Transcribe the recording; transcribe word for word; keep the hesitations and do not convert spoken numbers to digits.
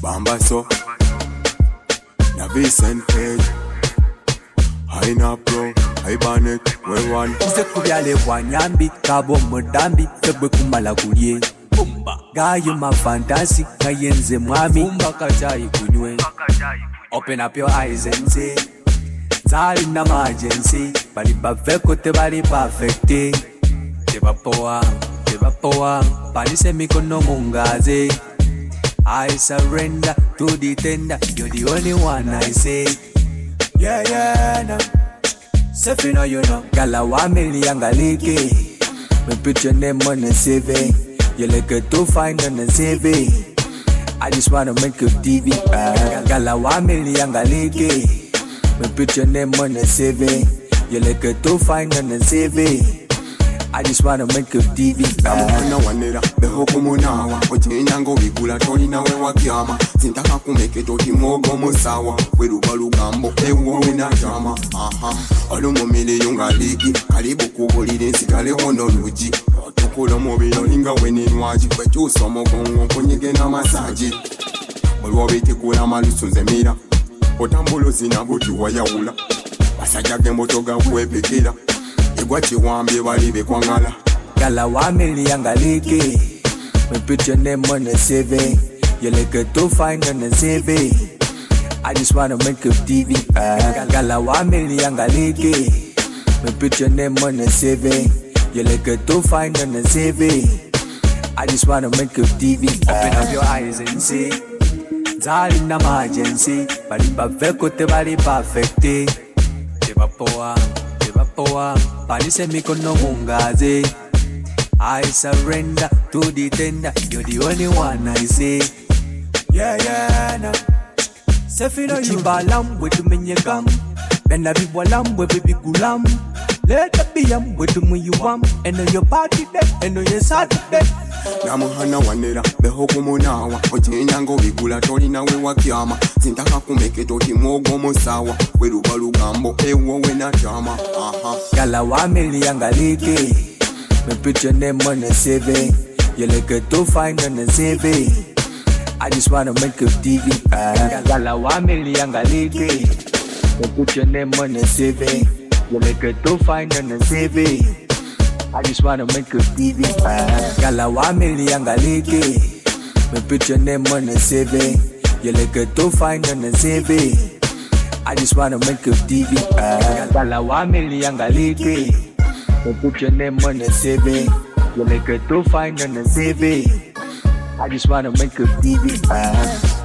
Bamba so na Vincent Page I na pro I banet we one Ise kubyale bwanyambi kabo mudambi febwe kumala kulye Bumba gayo ma fantasy kayenze mwami Bumba kajayi kunywe Open up your eyes and see Zali na emergency Bali baveko te bali perfecte Teba poa, teba poa Bali se mikono mungaze I surrender to the tender You're the only one I say Yeah, yeah, no Sefi no you know Gala wa mili yangalike Me put your name on the C V You look good to find on the C V I just wanna make you T V uh, Gala wa mili yangalike Me put your name on the C V You look good to find on the C V I just wanna make you T V Namuna wanera beho kumunawa Ojenyango bigula toli nawe wakiama Zintaka kumeke toti mogo musawa Weruba lugambo ewo wina jama Aha Olumo mili yunga ligi Karibu kubulire nsikale hono luji Otukula mobilo linga weni nwaji Kwetu somo kongo kunyige na masaji Olwo biti kula malusu zemira Otambulo zinabuti wayawula Basaja gemboto ga kuepekila Igwachi wambie walibe kwa ngala Gala wa mili yangalike Me put your name on the C V You look good to find on the C V I just wanna make you T V uh, Gala wa mili yangalike Me put your name on the C V You look good to find on the C V I just wanna make you T V uh, Open up your eyes and see Zali na emergency Bali baveko te bali perfecte Teba poa Poa, bali se mikono mungaze I surrender to the tender You're the only one I say Yeah, yeah, no Sefi no you balam we to menye gam Benda biwalam we baby gulam Let the biyam we to me you am And on your party day And on your Saturday Namuhana wanera beho kumunawa Ojenyango bigula toli nawe wakiama Zintaka kumeke toti mogo musawa Weruba lugambo ewo wena jama Aha Gala wa mili yangalike Me put your name on the C V You look good to find on the C V I just wanna make you T V uh, Gala wa mili yangalike Me put your name on the C V You look good to find on the C V I just wanna make you T V uh, Gala wa mili yangalike Me put your name on the C V You look good to find on the C V I just wanna make you T V uh, Gala wa mili yangalike Me put your name on the C V You look good to find on the C V I just wanna make you T V uh,